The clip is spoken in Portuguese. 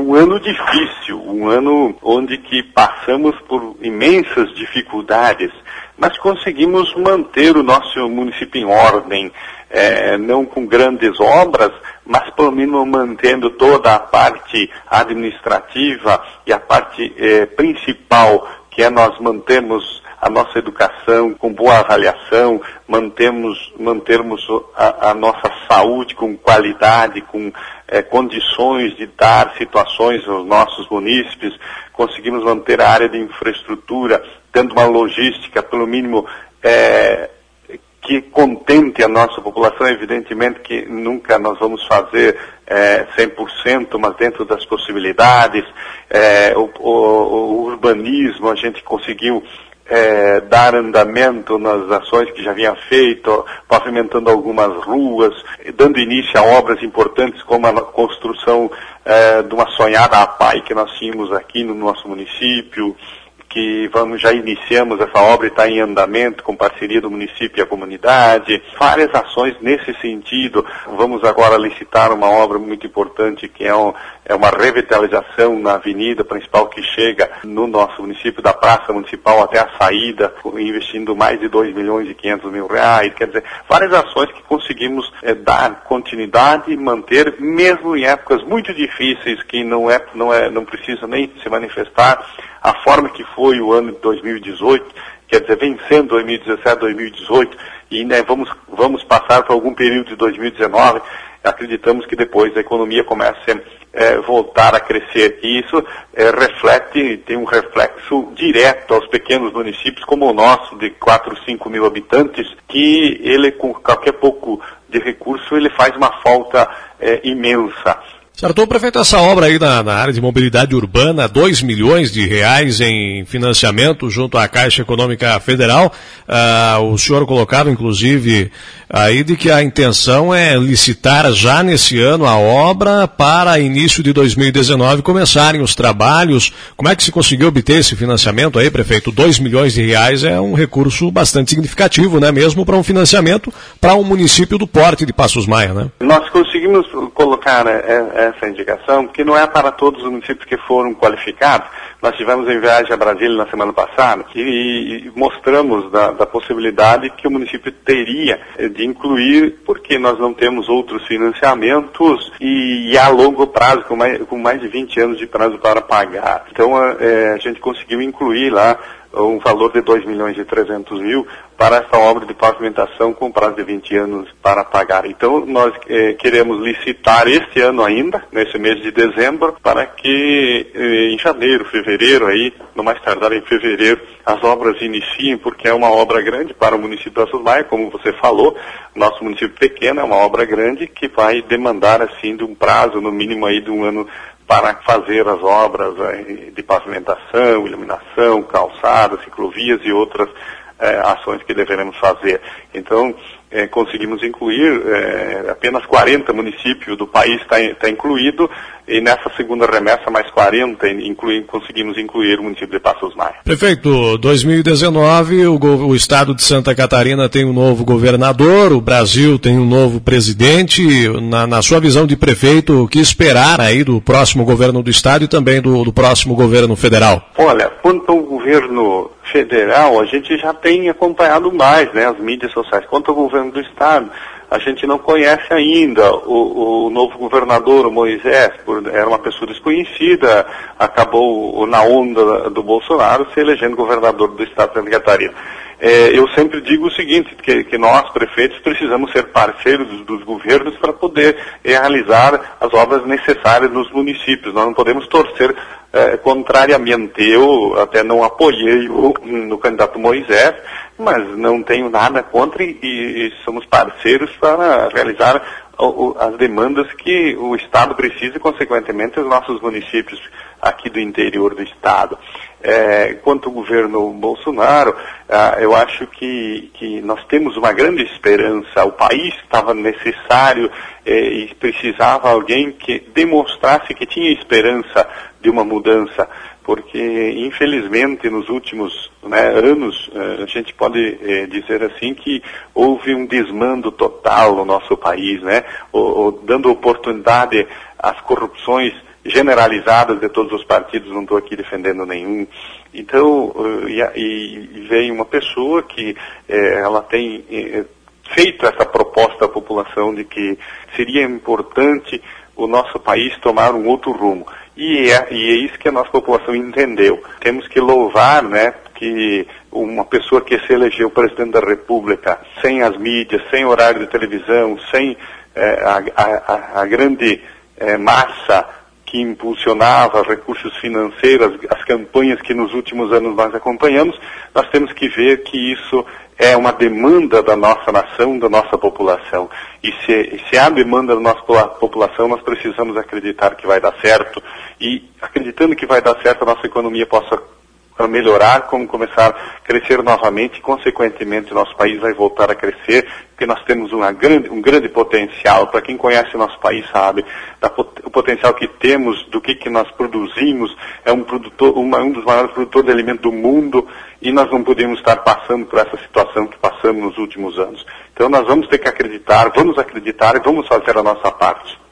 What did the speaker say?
um ano difícil, um ano onde que passamos por imensas dificuldades, mas conseguimos manter o nosso município em ordem, não com grandes obras, mas pelo menos mantendo toda a parte administrativa e a parte principal, que é nós mantermos a nossa educação com boa avaliação, mantermos a nossa saúde com qualidade, com condições de dar situações aos nossos munícipes, conseguimos manter a área de infraestrutura, tendo uma logística, pelo mínimo, que contente a nossa população. Evidentemente que nunca nós vamos fazer 100%, mas dentro das possibilidades. O urbanismo, a gente conseguiu dar andamento nas ações que já havia feito, pavimentando algumas ruas, dando início a obras importantes como a construção de uma sonhada APAI que nós tínhamos aqui no nosso município, que já iniciamos essa obra e está em andamento com parceria do município e a comunidade. Várias ações nesse sentido. Vamos agora licitar uma obra muito importante que é uma revitalização na avenida principal que chega no nosso município, da Praça Municipal até a saída, investindo mais de 2 milhões e 500 mil reais. Quer dizer, várias ações que conseguimos dar continuidade e manter, mesmo em épocas muito difíceis, que não precisa nem se manifestar a forma que foi o ano de 2018, quer dizer, vencendo 2017, 2018, e ainda vamos passar por algum período de 2019, acreditamos que depois a economia comece a voltar a crescer. E isso tem um reflexo direto aos pequenos municípios como o nosso, de 4, 5 mil habitantes, que ele, com qualquer pouco de recurso, ele faz uma falta imensa. Certo, prefeito, essa obra aí na área de mobilidade urbana, 2 milhões de reais em financiamento junto à Caixa Econômica Federal, o senhor colocado, inclusive, aí de que a intenção é licitar já nesse ano a obra para início de 2019 começarem os trabalhos. Como é que se conseguiu obter esse financiamento aí, prefeito? 2 milhões de reais é um recurso bastante significativo, né? Mesmo para um financiamento para um município do porte de Passos Maia, né? Nós conseguimos colocar essa indicação, porque não é para todos os municípios que foram qualificados. Nós tivemos em viagem a Brasília na semana passada e mostramos da possibilidade que o município teria de incluir, porque nós não temos outros financiamentos e a longo prazo, com mais de 20 anos de prazo para pagar. Então a gente conseguiu incluir lá um valor de 2 milhões e 300 mil para essa obra de pavimentação com prazo de 20 anos para pagar. Então nós queremos licitar este ano ainda, nesse mês de dezembro, para que em janeiro, fevereiro, aí, no mais tardar em fevereiro, as obras iniciem, porque é uma obra grande para o município de Passos Maia, como você falou. Nosso município pequeno é uma obra grande que vai demandar, assim, de um prazo, no mínimo aí de um ano, para fazer as obras de pavimentação, iluminação, calçadas, ciclovias e outras ações que deveremos fazer. Então, conseguimos incluir, apenas 40 municípios do país está incluído, e nessa segunda remessa mais 40 conseguimos incluir o município de Passos Maia. Prefeito, 2019 o estado de Santa Catarina tem um novo governador, o Brasil tem um novo presidente. Na sua visão de prefeito, o que esperar aí do próximo governo do estado e também do próximo governo federal? Olha, quanto ao governo federal, a gente já tem acompanhado mais, né, as mídias sociais. Quanto ao governo do estado, a gente não conhece ainda o novo governador, o Moisés, era uma pessoa desconhecida, acabou na onda do Bolsonaro se elegendo governador do estado de Santa Catarina. Eu sempre digo o seguinte, que nós, prefeitos, precisamos ser parceiros dos governos para poder realizar as obras necessárias nos municípios. Nós não podemos torcer contrariamente. Eu até não apoiei no candidato Moisés, mas não tenho nada contra e somos parceiros para realizar as demandas que o Estado precisa e, consequentemente, os nossos municípios aqui do interior do Estado. Quanto ao governo Bolsonaro, eu acho que nós temos uma grande esperança. O país estava necessário e precisava alguém que demonstrasse que tinha esperança de uma mudança, porque infelizmente nos últimos anos a gente pode dizer assim que houve um desmando total no nosso país, né? Dando oportunidade às corrupções generalizadas de todos os partidos, não estou aqui defendendo nenhum. Então, e vem uma pessoa que ela tem feito essa proposta à população de que seria importante o nosso país tomar um outro rumo. E é isso que a nossa população entendeu. Temos que louvar, né, que uma pessoa que se elegeu presidente da República, sem as mídias, sem horário de televisão, sem a grande massa que impulsionava recursos financeiros, as campanhas que nos últimos anos nós acompanhamos, nós temos que ver que isso é uma demanda da nossa nação, da nossa população. E se há demanda da nossa população, nós precisamos acreditar que vai dar certo. E acreditando que vai dar certo, a nossa economia possa melhorar, como começar a crescer novamente, e consequentemente o nosso país vai voltar a crescer, porque nós temos um grande potencial. Para quem conhece o nosso país sabe o potencial que temos, do que nós produzimos, é um dos maiores produtores de alimento do mundo, e nós não podemos estar passando por essa situação que passamos nos últimos anos. Então nós vamos ter que acreditar, vamos acreditar e vamos fazer a nossa parte.